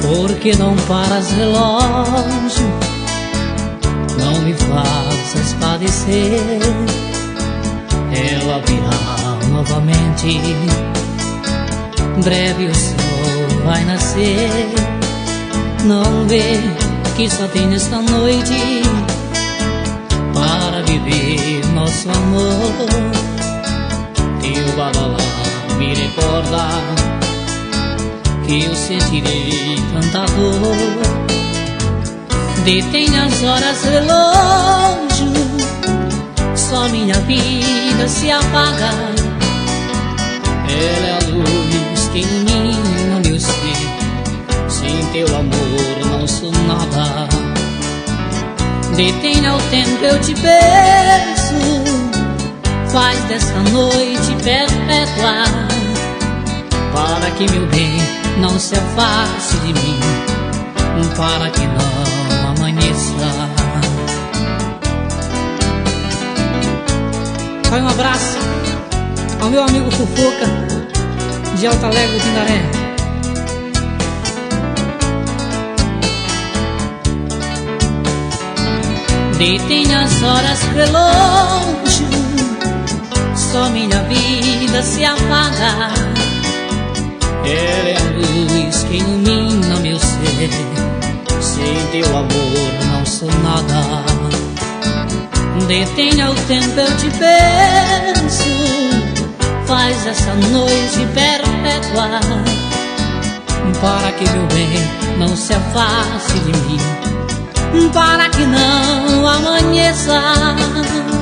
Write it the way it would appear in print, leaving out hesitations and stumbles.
Por que não paras, relógio? Não me faças padecer. Ela virá novamente. Breve o sol vai nascer. Não vê que só tem esta noite para viver nosso amor. Teu badalá me recorda que eu sentirei tanta dor. Detém as horas, relógio, só minha vida se apaga. Ela é a luz que ilumina meu ser. Sem teu amor não sou nada. Detenha o tempo, eu te peço. Faz dessa noite perpétua, para que meu bem não se afaste de mim, para que não amanheça. Vai um abraço ao meu amigo Fufuca, de Alta Alegre, Tindaré. Detenha as horas, relógio, só minha vida se apaga. Ela é a luz que ilumina meu ser. Sem teu amor não sou nada. Detenha o tempo, eu te peço. Faz essa noite perpétua, para que meu bem não se afaste de mim, para que não amanheça.